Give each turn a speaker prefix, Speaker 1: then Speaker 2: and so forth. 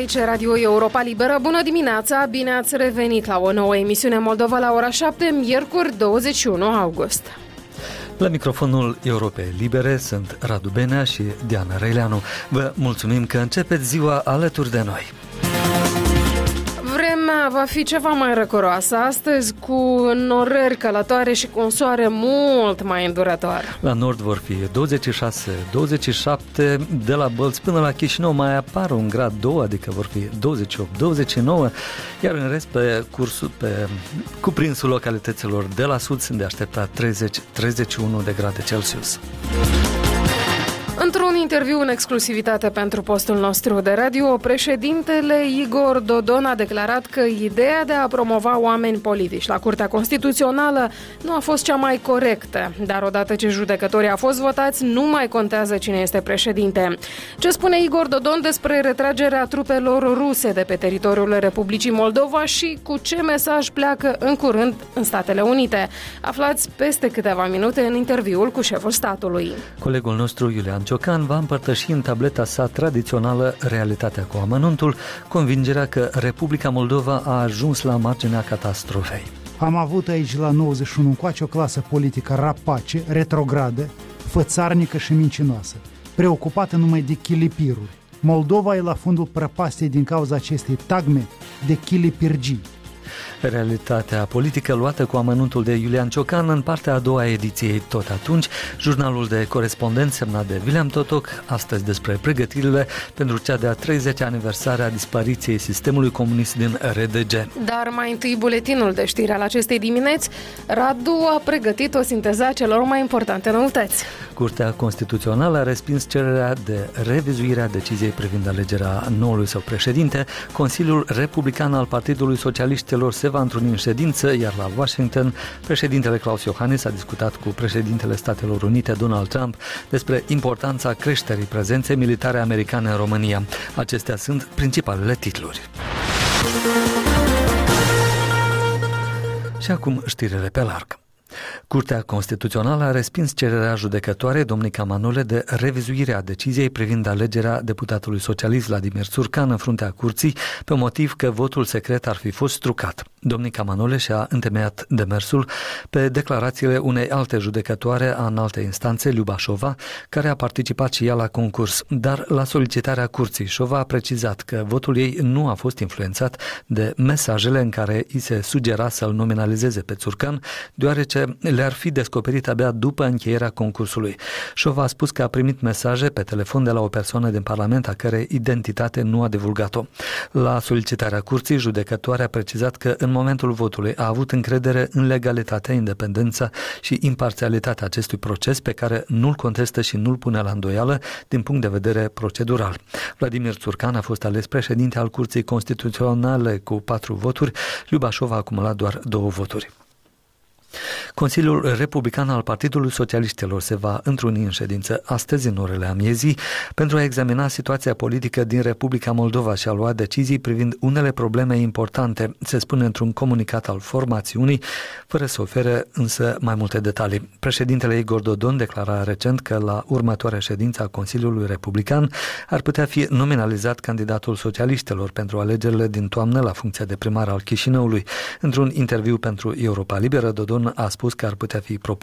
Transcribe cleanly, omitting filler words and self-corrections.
Speaker 1: Aici Radio Europa Liberă. Bună dimineața, bine ați revenit la o nouă emisiune Moldova la ora 7, miercuri 21 august.
Speaker 2: La microfonul Europei Libere sunt Radu Benea și Diana Reileanu. Vă mulțumim că începeți ziua alături de noi.
Speaker 1: Vremea va fi ceva mai răcoroasă astăzi, cu norări călătoare și cu un soare mult mai îndurătoare.
Speaker 2: La nord vor fi 26-27, de la Bălți până la Chișinău mai apar un grad 2, adică vor fi 28-29, iar în rest pe cuprinsul localităților de la sud sunt de așteptat 30-31 de grade Celsius.
Speaker 1: Într-un interviu în exclusivitate pentru postul nostru de radio, președintele Igor Dodon a declarat că ideea de a promova oameni politici la Curtea Constituțională nu a fost cea mai corectă, dar odată ce judecătorii au fost votați, nu mai contează cine este președinte. Ce spune Igor Dodon despre retragerea trupelor ruse de pe teritoriul Republicii Moldova și cu ce mesaj pleacă în curând în Statele Unite? Aflați peste câteva minute în interviul cu șeful statului.
Speaker 2: Colegul nostru Iulian Ciocan va împărtăși în tableta sa tradițională Realitatea cu amănuntul, convingerea că Republica Moldova a ajuns la marginea catastrofei.
Speaker 3: Am avut aici la 91 încoace o clasă politică rapace, retrogradă, fățarnică și mincinoasă, preocupată numai de chilipiruri. Moldova e la fundul prăpastiei din cauza acestei tagme de chilipirgii.
Speaker 2: Realitatea politică luată cu amănuntul de Iulian Ciocan în partea a doua a ediției Tot atunci, jurnalul de corespondent semnat de William Totoc, astăzi despre pregătirile pentru cea de-a 30-a aniversare a dispariției sistemului comunist din RDG.
Speaker 1: Dar mai întâi buletinul de știri al acestei dimineți. Radu a pregătit o sinteză a celor mai importante noutăți.
Speaker 2: Curtea Constituțională a respins cererea de revizuire a deciziei privind alegerea noului său președinte. Consiliul Republican al Partidului Socialiștilor se va întruni în ședință, iar la Washington, președintele Klaus Iohannis a discutat cu președintele Statelor Unite, Donald Trump, despre importanța creșterii prezenței militare americane în România. Acestea sunt principalele titluri. Și acum știrile pe larg. Curtea Constituțională a respins cererea judecătoare Domnica Manole de revizuire a deciziei privind alegerea deputatului socialist Vladimir Țurcan în fruntea curții, pe motiv că votul secret ar fi fost trucat. Domnica Manole și-a întemeiat demersul pe declarațiile unei alte judecătoare a înalte instanțe, Liuba Șova, care a participat și ea la concurs, dar la solicitarea curții, Șova a precizat că votul ei nu a fost influențat de mesajele în care i se sugera să-l nominalizeze pe Țurcan, deoarece le-ar fi descoperit abia după încheierea concursului. Șova a spus că a primit mesaje pe telefon de la o persoană din Parlament a cărei identitate nu a divulgat-o. La solicitarea curții, judecătoarea a precizat că în momentul votului a avut încredere în legalitatea, independența și imparțialitatea acestui proces, pe care nu-l contestă și nu-l pune la îndoială din punct de vedere procedural. Vladimir Țurcan a fost ales președinte al Curții Constituționale cu 4 voturi, Liuba Șova a acumulat doar 2 voturi. Consiliul Republican al Partidului Socialiștilor se va întruni în ședință astăzi în orele amiezii pentru a examina situația politică din Republica Moldova și a lua decizii privind unele probleme importante, se spune într-un comunicat al formațiunii, fără să ofere însă mai multe detalii. Președintele Igor Dodon declara recent că la următoarea ședință a Consiliului Republican ar putea fi nominalizat candidatul socialiștilor pentru alegerile din toamnă la funcția de primar al Chișinăului. Într-un interviu pentru Europa Liberă, Dodon a spus că ar putea fi propus